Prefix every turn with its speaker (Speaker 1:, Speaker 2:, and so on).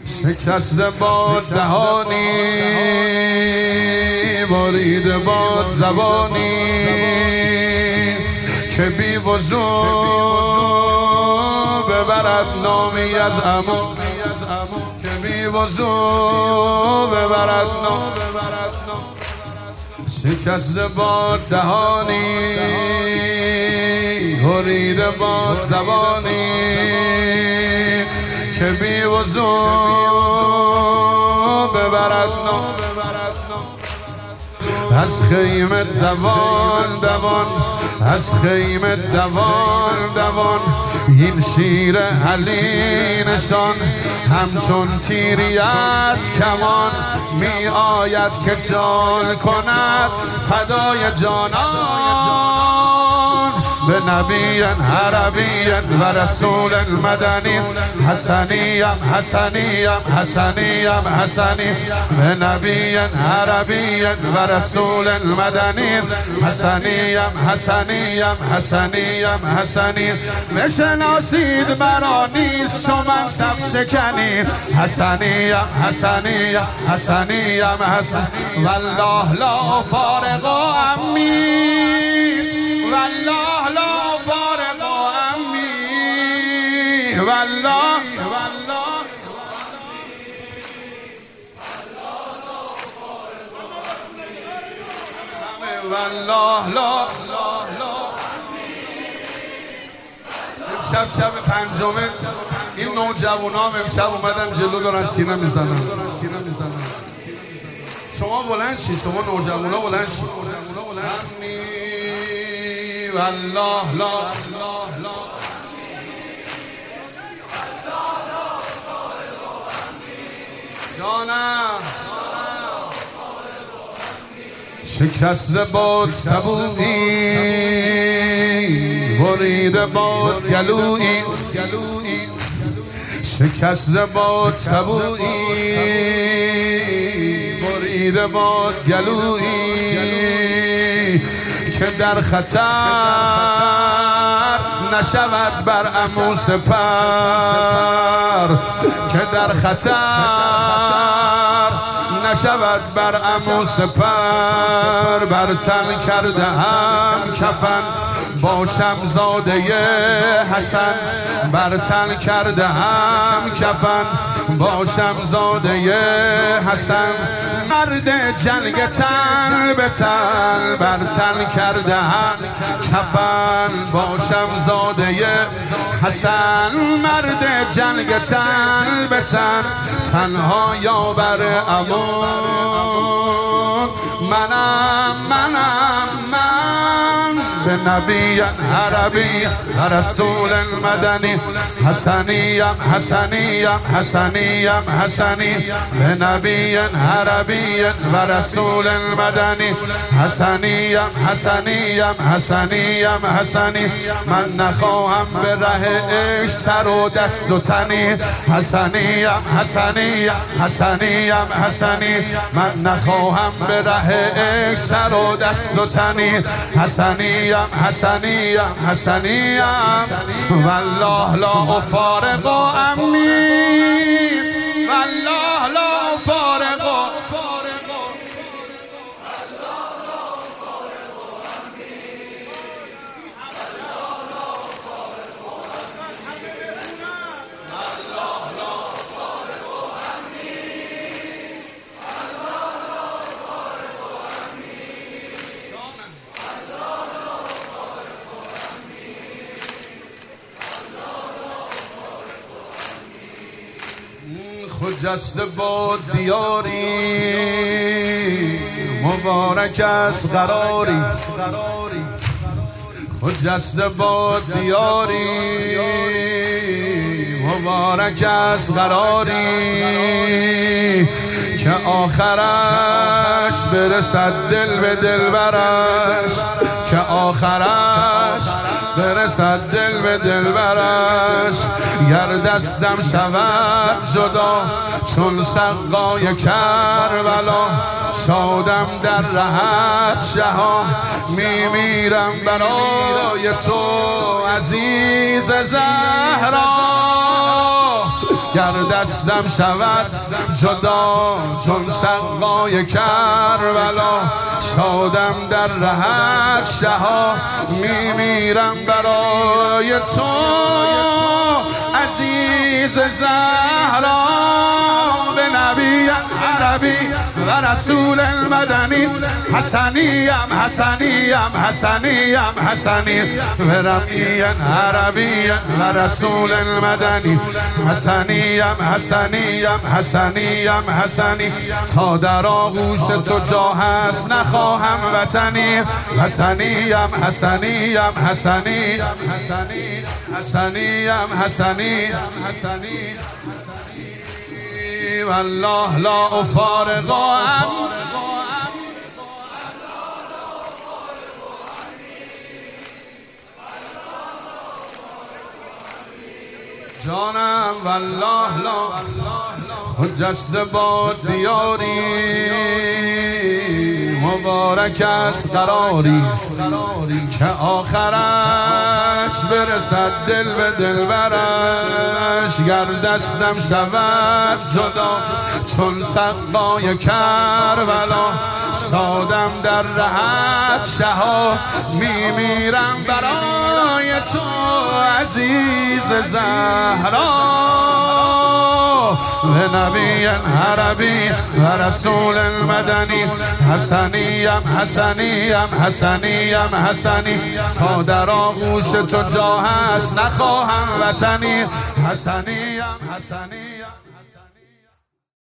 Speaker 1: شکسته باد دهانی، بریده باد زبانی که بی وضو ببرد نامی از عمو، که بی وضو ببرد نام. شکسته باد دهانی، بریده باد زبانی که بی وضو ببرد نام. از خیمه دوان دوان، از خیمه دوان دوان، این شیر علی نشان همچون تیری از کمان می آید که جان کند فدای جانان به نبی عربی و رسول مدنی حسنی حسنی حسنی حسنی به نبی عربی و رسول مدنی حسنی حسنی حسنی حسنی بشناسید مرا نیست چو منصب شکنی حسنی حسنی حسنی حسن والله لا فارق عمی والله لا فارق عمی والله والله لا امشب شب پنجمه این نوجوانان امشب اومدن جلو دارن سینه میزنن. شما بلند شید، شما نوجوانا بلند شید. والله لا جانم شکسته باد سبویی، بریده باد گلویی، شکسته باد سبویی، بریده باد گلویی که در خطر نشود بر عمو سپر، که در خطر نشود بر عمو سپر. بر تن کرده هم کفن باشم زاده حسن، بر تن کرده هم کفن باشم زاده حسن. مرد جنگ تن به تن بر تن کرده هم کفن باشم زاده حسن. مرد جنگ تن به تن تنها یا بر امان منم به نبی عربی و رسول مدنی حسنی حسنی حسنی حسنی به نبی عربی و رسول مدنی حسنی حسنی حسنی حسنی. من نخواهم به ره عشق سر و دست و تنی حسنی حسنی حسنی حسنی. من نخواهم به ره عشق سر و دست و تنی حسنی حسنی حسنی والله لا فارق عمی والله لا فارق خجسته باد دیاری مبارک است قراری، خجسته باد دیاری مبارک است قراری که آخرش برسد دل به دلبرش، که آخرش برسد دل به دلبرش. گر دستم شود جدا چون سقای کربلا، شادم در رهت شها میمیرم برای تو عزیز زهرا. گر دستم شود جدا چون سقای کربلا. شادم در رهت شها میمیرم برای تو عزیز زهرا. به نبی عربی و رسول المدنی حسنیم حسنیم حسنیم حسنی. به نبی عربی و رسول المدنی حسنیم حسنیم حسنیم حسنی. تا در آغوش تو جا هست نخواهم وطنی. حسنیم حسنیم حسنیم حسنیم حسنیم حسنیم. والله لا افارق جانم. والله لا خجسته با دیاری مبارک است قراری که آخرش برسد دل به دلبرش. گر دستم شود جدا چون سقای کربلا. شادم در رهت شها میمیرم برای تو عزیز زهرا. به نبی عربی و رسول المدنی حسنیم حسنیم حسنیم حسنی. تا در آغوش تو جا هست نخواهم وطنی. حسنیم حسنیم